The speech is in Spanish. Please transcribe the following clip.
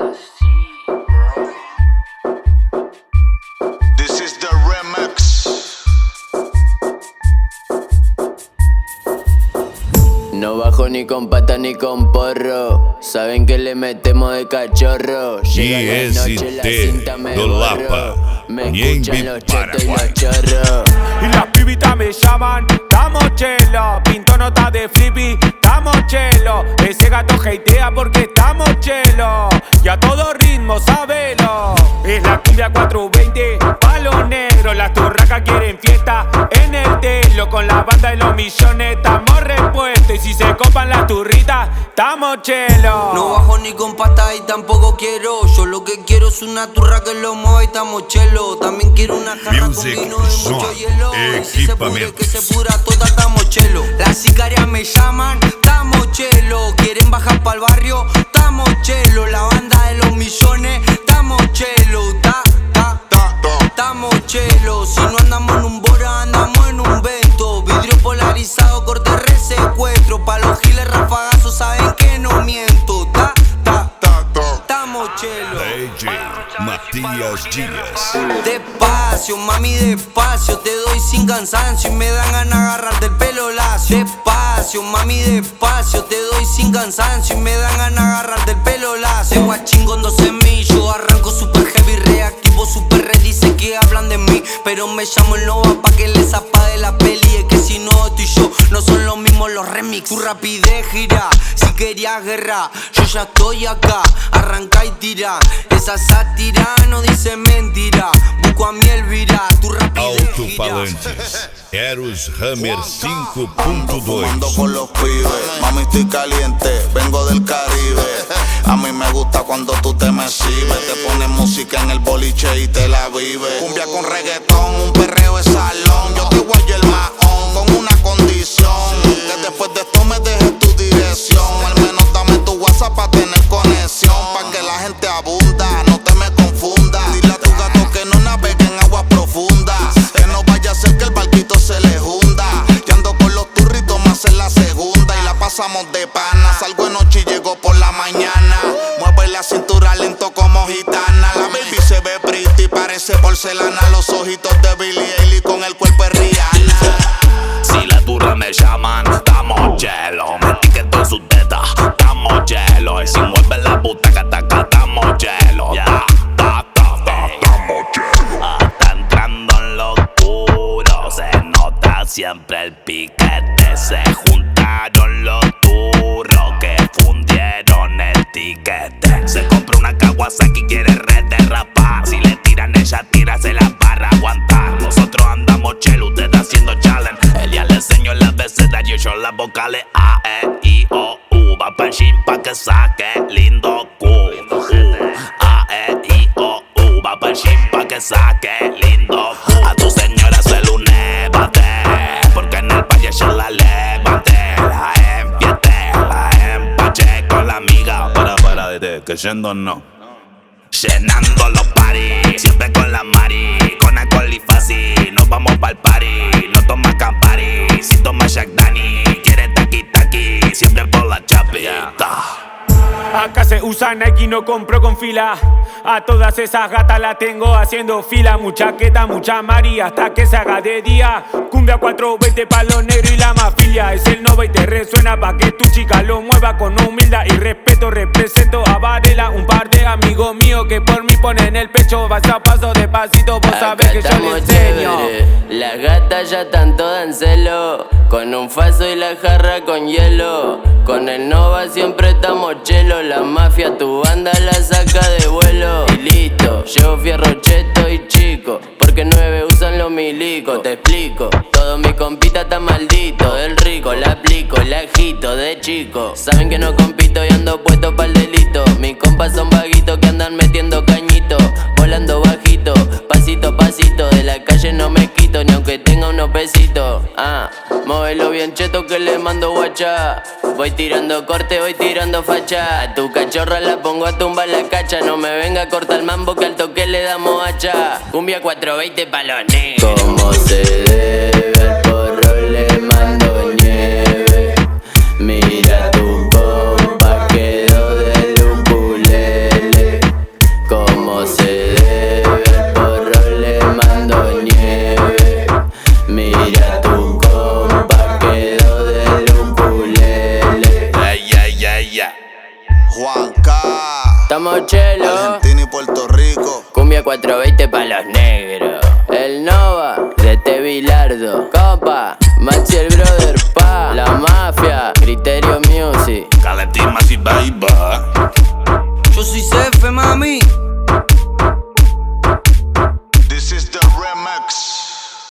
This is the remix. No bajo ni con pata ni con porro. Saben que le metemos de cachorro. Llega la noche, la cinta me borro. Me escuchan los chetos y los chorros. Y las pibitas me llaman, estamos chelo. Pinto nota de flippy, estamos chelo. Ese gato hatea porque estamos chelo. Y a todo ritmo, sabelo. Es la cumbia 420, palo negro. Las turracas quieren fiesta en el telo. Con la banda de los millones estamos repuestos. Y si se copan las turritas, estamos chelo. No bajo ni con pasta y tampoco quiero. Yo lo que quiero es una turra que lo mueva y estamos chelo. También quiero una jarra con vino de mucho hielo. Y si se pudre que se pudra toda, estamos chelo. Las sicarias me llaman, estamos chelo. Quieren bajar pa'l barrio, estamos chelo. La banda de los millones, estamos chelo. Estamos chelo. Si no andamos en un Bora, andamos en un Vento. Vidrio polarizado, corte resecuestro. Pa' los giles rafagazos saben que no miento. Estamos chelo. DJ Matías Díaz. Despacio, mami, despacio. Te doy sin cansancio y me dan ganas de agarrarte el pelo lacio. Despacio, mami, despacio. Te doy sin cansancio y me dan ganas de agarrarte el pelo lacio. De guachín con 12 millos. Arranco super heavy, reactivo, super ready. Sé que hablan de mí, pero me llamo el Nova pa' que les apague la peli. Es que si no, tú y yo no son los mismos los remix. Tu rapidez gira, si querías guerra, yo ya estoy acá. Arranca y tira, esa sátira no dice mentira. Busco a mi Elvira, tu rapidez gira. Alto-falantes, Eros Hammer 5.2. Fumando con los pibes, mami estoy caliente, vengo del Caribe. A mí me gusta cuando tú te me exhibes. Te pones música en el boliche y te la vives. Cumbia con reggaetón, un perreo de salón. Yo te guayo el mahón con una condición, que después de esto me dejes tu dirección. Al menos dame tu WhatsApp pa' tener conexión, pa' que la gente abunda, no te me confundas. Dile a tu gato que no navegue en aguas profundas, que no vaya a ser que el barquito se le hunda. Yo ando con los turritos más en la segunda y la pasamos de pana. Salgo de noche y llego por la mañana. Mueve la cintura lento como gitana. La baby se ve pretty, parece porcelana. Los ojitos de Billie Eilish con el cuerpo de Rihanna. Si la turra me llaman, estamos chelo. Me etiqueto en sus tetas, estamos chelo. Y si mueve la butaca, taca, estamos chelo. Estamos chelo. Está entrando en lo oscuro, se nota siempre el piquete. Se juntaron los turros que fundieron el tiquete. Se compra una Kawasaki, quiere red de rapar. Si le tiran, ella tira, se la para aguantar. Nosotros andamos chelo, ustedes haciendo challenge. Ella le enseñó el abecedario, yo las vocales A, E, I, O, U. Va pa'l gym pa' que saque lindo Q. A, E, I, O, U. Va pa'l gym pa' que saque lindo Q. A tu señora se lo nevate, porque en el valle yo la levanté. La empiete, la empaché con la amiga. Para, de que yendo no. Llenando los paris, siempre con la mari. Con alcohol y fácil, nos vamos pa'l party. No toma Campari, si toma Jack Dani. Quiere taqui, siempre por la chapita. Acá se usa Nike, no compro con fila. A todas esas gatas las tengo haciendo fila. Mucha queta, mucha mari, hasta que se haga de día. Cumbia 420, palo negro y la mafilia. Es el Nova y te resuena pa' que tu chica lo mueva con humildad y respeto. Represento a Varela, un par de amigos míos que por mí ponen el pecho. Vas a paso despacito, vos sabés que yo les enseño. Las gatas ya están todas en celo, con un faso y la jarra con hielo. Con el Nova siempre estamos chelo. La mafia tu banda la saca de vuelo. Y listo, llevo fierro cheto y chico, porque 9 usan los milicos. Te explico, todo mi compita está maldito. Del rico, la aplico, la agito de chico. Saben que no compito y ando puesto pa'l delito. Mis compas son vaguitos que andan metiendo cañito, volando bajito, pasito a pasito. De la calle no me quito, ni aunque tenga unos pesitos. Móvelo bien cheto que le mando guacha. Voy tirando corte, voy tirando facha. A tu cachorra la pongo a tumbar la cacha. No me venga a cortar el mambo que al toque le damos hacha. Cumbia 420 pa' los negros. Como se debe al porro le mando nieve. Mira tu compa quedó del ukulele. estamos chelo. Argentina y Puerto Rico. Cumbia 420 pa' los negros. El Nova de Bilardo. Compa, Maxi el brother pa. La mafia, criterio